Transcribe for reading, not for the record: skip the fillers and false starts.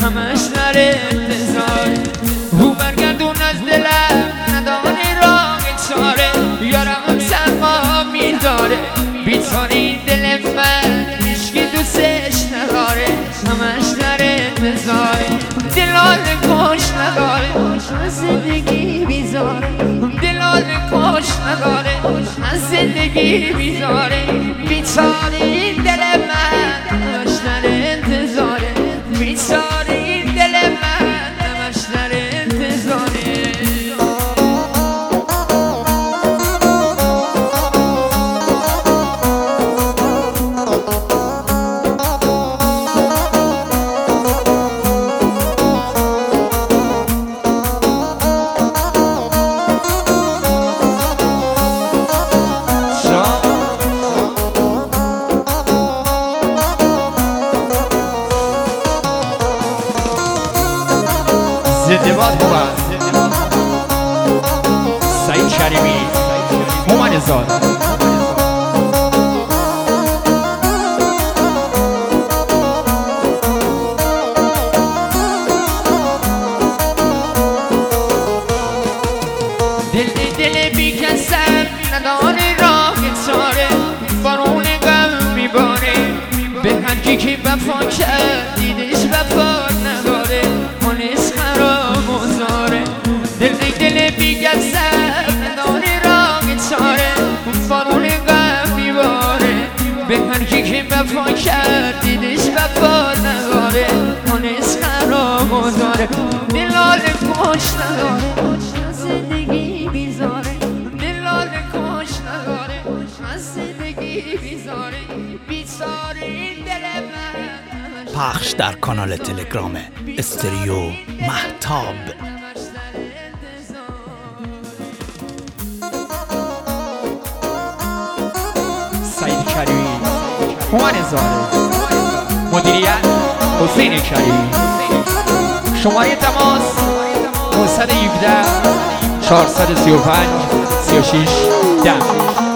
همش در انتظاره. او برگردون از دلم نداره راه چاره، یارم سرما میداره بیچاره این دل من هیچکی دوستش نداره. همش در انتظاره دلال کش نداره از زندگی بیزاره، دلال کش نداره از زندگی بیزاره. بیچاره این دل من همش در انتظاره، بیچاره این دل من همش در انتظاره. زنده باد بود سعید کریمی هومن زاد. دل بی کسم نداره راه چاره، بارون غم میباره به هر کی که وفا کرد دیدش وفا نداره. مانس خراب و زاره دل بی کسم نداره راه چاره، بارون غم میباره به هر کی که وفا کرد دیدش وفا نداره. مانس خراب و زاره دلال کش نداره زندگی بیزاره، دلال کش نداره از زندگی بیزاره. بیزاره این دل من پخش در کانال تلگرام استریو مهتاب. سعید کریمی هومن زاد، مدیریت حسین کریمی. شماره تماس 917 435 36 10.